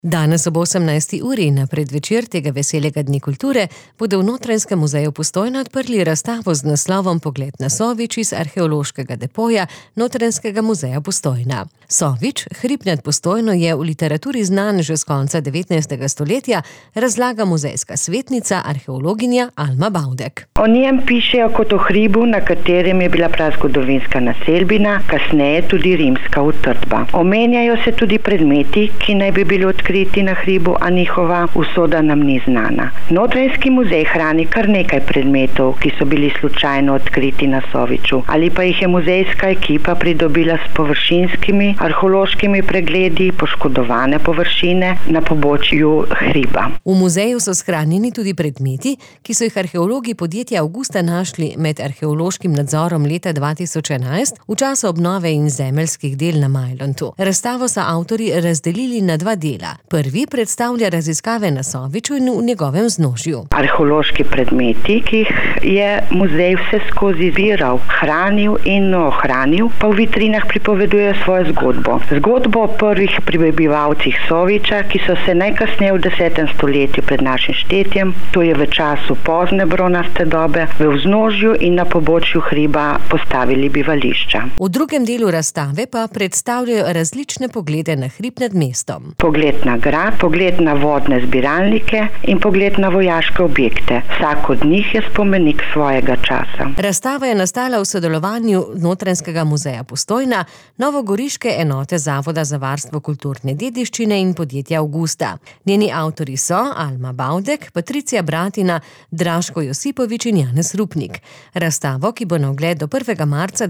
Danes ob 18. uri na predvečer tega veselega dne kulture bodo v Notranjskem muzeju Postojna odprli razstavo z naslovom Pogled na Sovič iz arheološkega depoja Notranjskega muzeja Postojna. Sovič, hrib nad Postojno, je v literaturi znan že z konca 19. stoletja, razlaga muzejska svetnica, arheologinja Alma Bavdek. O njem pišejo kot o hribu, na katerem je bila prazgodovinska naselbina, kasneje tudi rimska utrdba. Omenjajo se tudi predmeti, ki naj bi bili odkriti na hribu, a njihova usoda nam ni znana. Notranjski muzej hrani kar nekaj predmetov, ki so bili slučajno odkriti na Soviču, ali pa jih je muzejska ekipa pridobila s površinskimi arheološkimi pregledi poškodovane površine na pobočju hriba. V muzeju so shranjeni tudi predmeti, ki so jih arheologi podjetja Avgusta našli med arheološkim nadzorom leta 2011 v času obnove in zemeljskih del na Majlontu. Razstavo so avtorji razdelili na dva dela. Prvi predstavlja raziskave na Soviču in v njegovem vznožju. Arheološki predmeti, ki jih je muzej vse skozi zbiral, hranil in ohranil, pa v vitrinah pripovedujejo svojo zgodbo. Zgodbo o prvih prebivalcih Soviča, ki so se najkasneje v 10. stoletju pred našim štetjem, to je v času pozne bronaste dobe, v vznožju in na pobočju hriba postavili bivališča. V drugem delu razstave pa predstavljajo različne poglede na hrib nad mestom. Pogled na grad, pogled na vodne zbiralnike in pogled na vojaške objekte. Vsak od njih je spomenik svojega časa. Razstava je nastala v sodelovanju Notranjskega muzeja Postojna, novogoriške enote Zavoda za varstvo kulturne dediščine in podjetja Avgusta. Njeni avtorji so Alma Bavdek, Patricija Bratina, Draško Josipovič in Janez Rupnik. Razstavo, ki bo na ogled do 1. marca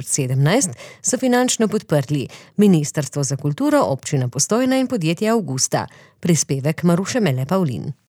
2017, so finančno podprli Ministrstvo za kulturo, občina Postojna in podjetje Avgusta. Prispevek Maruše Mele Pavlin.